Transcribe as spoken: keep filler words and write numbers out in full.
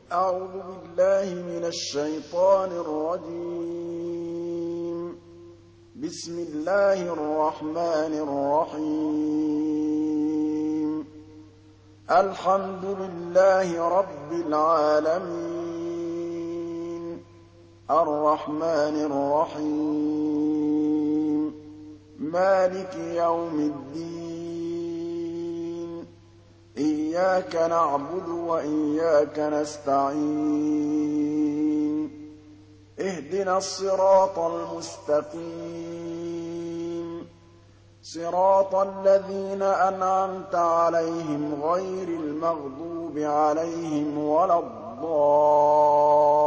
أعوذ بالله من الشيطان الرجيم بسم الله الرحمن الرحيم الحمد لله رب العالمين الرحمن الرحيم مالك يوم الدين إياك نعبد وإياك نستعين اهدنا الصراط المستقيم صراط الذين أنعمت عليهم غير المغضوب عليهم ولا الضالين